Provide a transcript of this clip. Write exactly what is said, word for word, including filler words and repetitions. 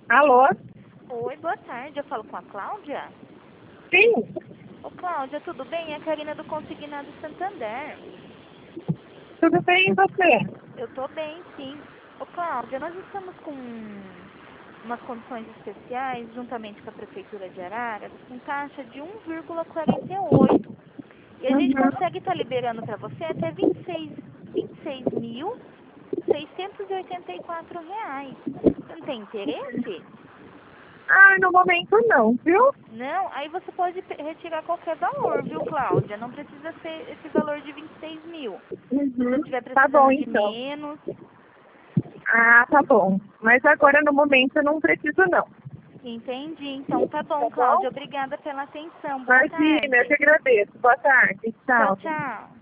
Alô? Oi, boa tarde. Eu falo com a Cláudia? Sim. Ô, Cláudia, tudo bem? É a Karina do Consignado Santander. Tudo bem e você? Eu tô bem, sim. Ô, Cláudia, nós estamos com umas condições especiais, juntamente com a Prefeitura de Araras, com taxa de um vírgula quarenta e oito. E a gente Uhum. consegue estar liberando para você até vinte e seis, vinte e seis mil, seiscentos e oitenta e quatro reais. Você não tem interesse? Ah, no momento não, viu? Não, aí você pode pe- retirar qualquer valor, viu, Cláudia? Não precisa ser esse valor de vinte e seis mil. Se Uhum. estiver Tá bom, precisando de então. menos, Ah, tá bom. Mas agora, no momento, eu não preciso, não. entendi. Então tá Tá bom, bom? Cláudia. Obrigada pela atenção. Boa Imagina, eu te tarde. agradeço. Boa tarde. Tchau, Tchau. tchau.